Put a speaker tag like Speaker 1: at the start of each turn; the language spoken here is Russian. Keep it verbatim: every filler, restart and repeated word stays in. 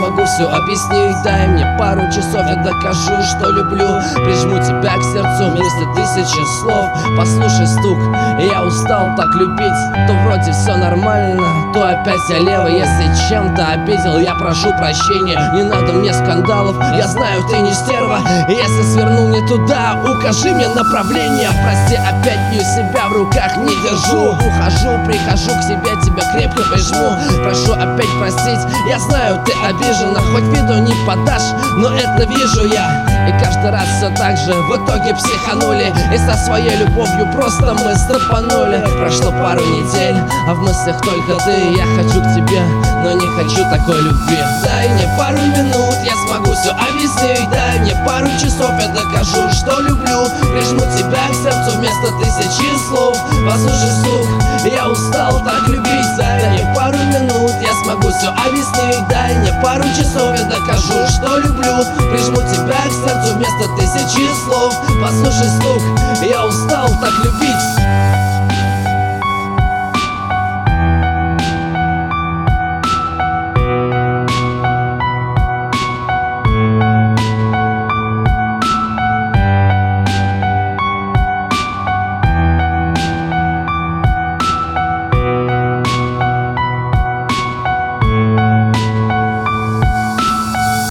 Speaker 1: смогу все объяснить. Дай мне пару часов, я докажу, что люблю. Прижму тебя к сердцу вместо тысячи слов. Послушай стук, я устал так любить. То вроде все нормально, то опять я левый. Если чем-то обидел, я прошу прощения. Не надо мне скандалов, я знаю, ты не стерва. Если свернул не туда, укажи мне направление. Прости, опять не себя в руках не держу. Ухожу, прихожу к себе, тебя крепко прижму. Прошу опять простить, я знаю, ты обижена. Хоть виду не подашь, но это вижу я. И каждый раз все так же в итоге психанули. И со своей любовью просто мы стопанули. Прошло пару недель, а в мыслях только ты. Я хочу к тебе, но не хочу такой любви. Дай мне пару минут, я смогу все объяснить. Дай мне пару часов, я докажу, что люблю. Прижму тебя к сердцу вместо тысячи слов. Послушай слух, я устал так любить. Дай мне пару минут, я смогу все объяснить. Дай мне пару часов, я докажу, что люблю. Прижму тебя к сердцу вместо тысячи слов. Послушай слух, я устал так любить.